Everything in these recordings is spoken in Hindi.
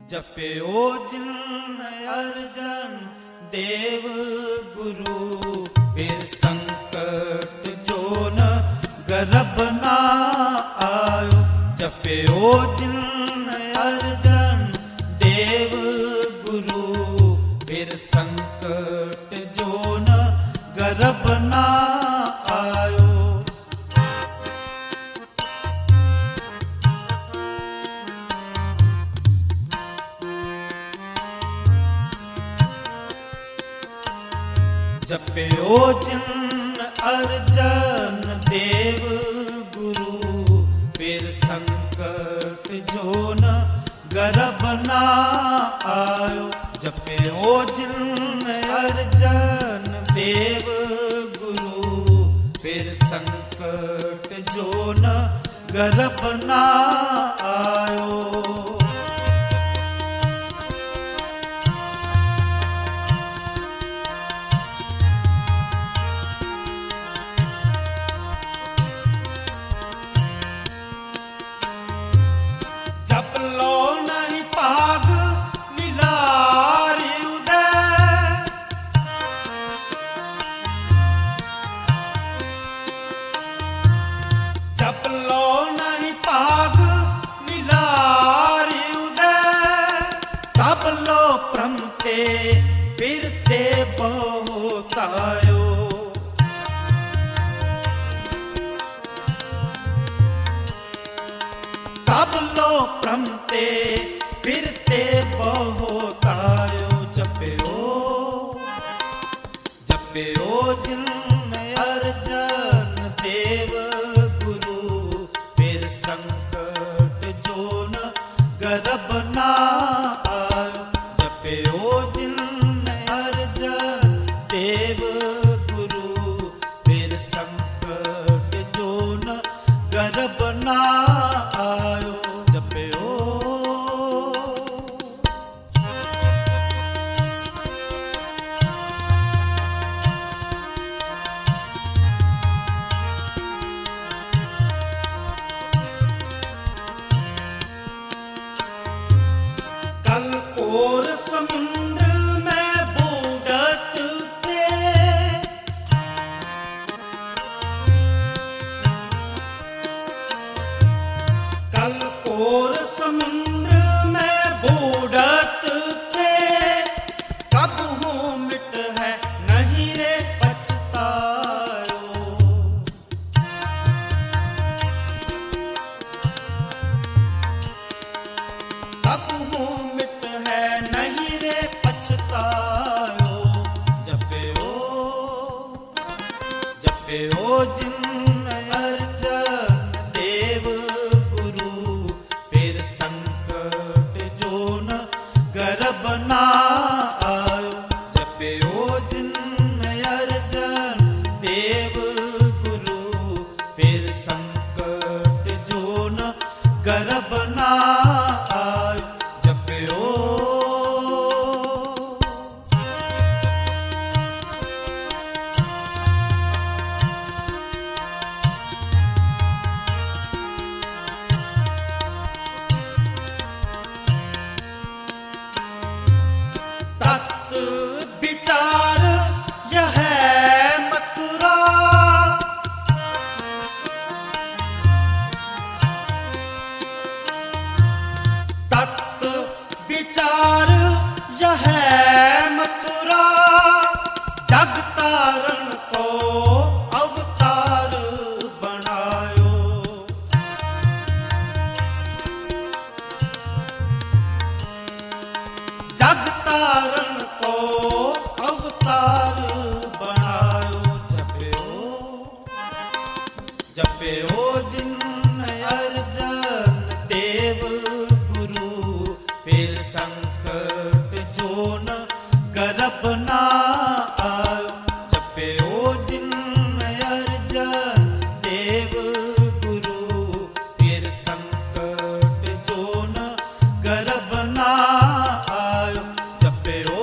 जप्यो जिन अर्जन देव गुरु, फिर संकट जो न गर्भ ना आयो। जप्यो जिन अर्जन देव गुरु, फिर संकट जो न गर्भ ना आयो। जप्यो जिन अर्जन देव गुरु, फिर संकट जो न गर्भ ना आयो। जप्यो जिन अर्जन देव गुरु, फिर संकट जो न गर्भ ना आयो। फिरते बहुत आयो। तब लो प्रमते फिरते बहुत आयो। जप्यो जिन अर्जन देव गुरु, फिर संकट जो न गर्भ ना आयो। जप्यो जिन अर्जन देव गुरु, फिर संकट जो न गर्भ ना आयो। जप्यो कलकोर समुद्र में बूढ़त थे, कलकोर समुद्र में बूढ़त थे। कब हूँ मिट है नहीं रे पछतायो। कब हूँ मिट है नहीं रे पछतायो। जप्यो जिन अर्जन देव गुरु, फिर संकट जो न गर्भ ना आयो। जप्यो जिन अर्जन देव गुरु, फिर संकट जो न गर्भ ना आयो। जप्यो तत् विचार यह मथुरा, तत् विचार यह मथुरा। जग तारण को अवतार बनायो। जग तारण को अवतार बनायो। जप्यो जिन अर्जन देव गुरु, फिर संकट जो न गर्भ ना आयो। जप्यो जिन अर्जन देव गुरु, फिर संकट जो न गर्भ ना आयो। जप्यो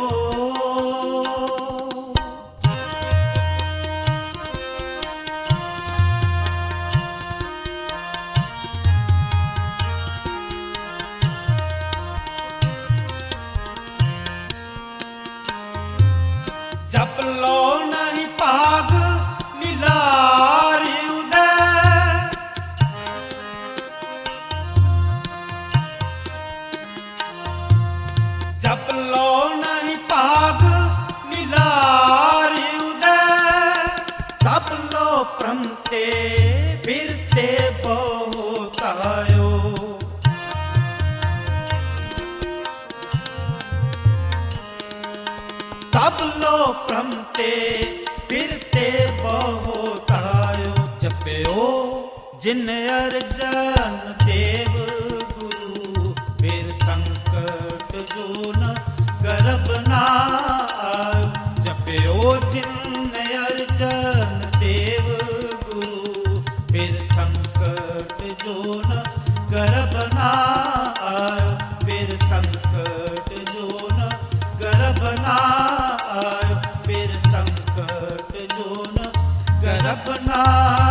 सब लो प्रमते फिरते बहुत आयो जपयो जिन अर्जन देव गुरु फिर संकट जो न गर्भ ना आयो जपयो जिन अर्जन देव गुरु फिर संकट जो न गर्भ ना आयो फिर संकट जो न गर्भ ना आयो फिर संकट जो न गर्भ ना